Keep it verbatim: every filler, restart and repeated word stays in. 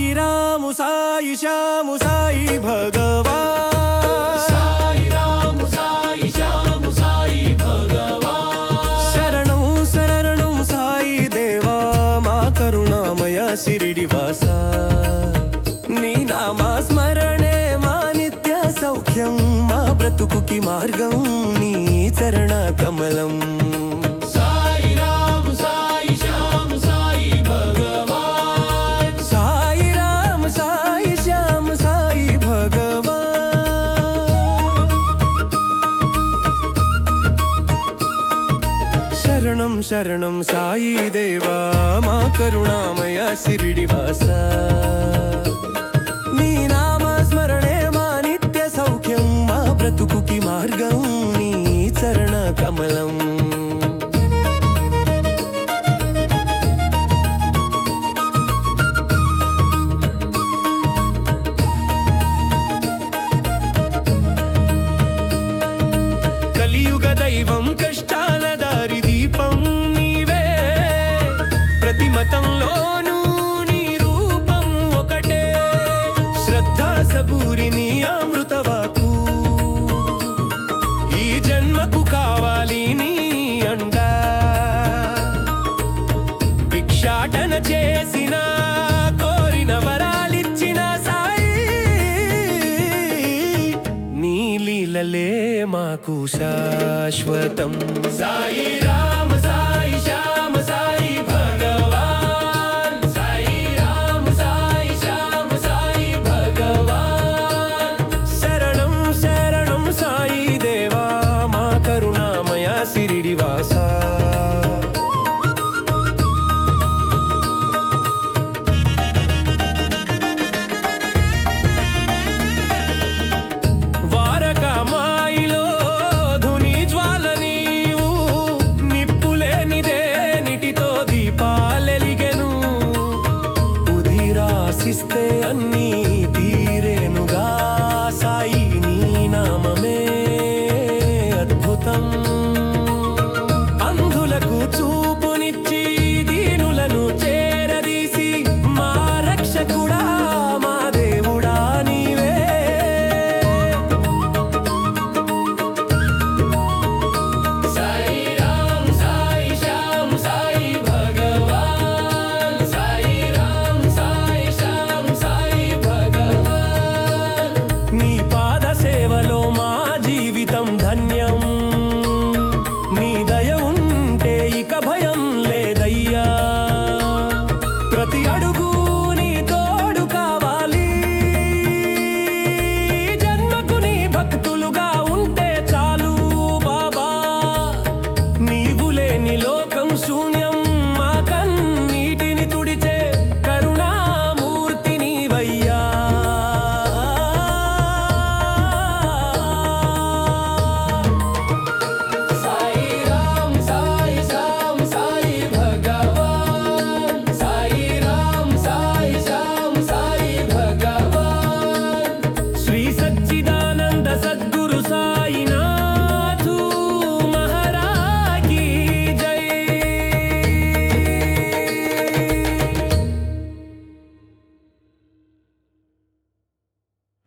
సాయి రాము సాయి శ్యాము సాయి భగవాన్, సాయి రాము సాయి శ్యాము సాయి భగవాన్, శరణం శరణం సాయి దేవా మా కరుణామయ శిరిడి వాస. నీ నామా స్మరణే మా నిత్య సౌఖ్యం, మా బ్రతుకుకి మార్గం నీ చరణ కమలం. సాయి రాము సాయి శ్యాము సాయి భగవాన్, సాయి రామ సాయి శ్యామ సాయి భగవాన్, శరణం శరణం సాయి దేవా మా కరుణామయ శిరిడి వాస. నీ నామ స్మరణే మా నిత్య సౌఖ్యం, మా బ్రతుకుకి మార్గం నీ చరణ కమలం. కలియుగ దైవం కష్టాల దారి దీపం నీవే, ప్రతి మతంలోనూ నీ రూపం ఒకటే. శ్రద్ధా సబూరి నీ అమృతవాకు, ఈ జన్మకు కావాలి నీ అండా. భిక్షాటన చేసిన కోరిన వరాలిచ్చిన సాయి, నీ లీలలే మాకు శాశ్వతం. సాయి రామ సాయి శ్యామ సాయి భగవాన్, సాయి రామ సాయి శ్యామ సాయి భగవాన్, శరణం శరణం సాయి దేవా మా కరుణామయ శిరిడి వాస. వారకమాయిలో ధుని జ్వాల నీవు, నిప్పులేనిదే నిటితో దీపాలెలిగెను. ఉధిరాశిస్తే అన్నీ తీరేనుగా, సాయి నీ నామమే అద్భుతం. అంధులకు చూపునిచ్చి దీనులను చేరదీసి, మా రక్షకుడా మా దేవుడా నీవే. సాయి రామ సాయి శ్యామ సాయి భగవాన్, సాయి రామ సాయి శ్యామ సాయి భగవాన్, నీ పాద సేవలో మా జీవితం ధన్యం. నీ దయ ఉంటే ఇక భయం లేదయ్యా, ప్రతి అడుగు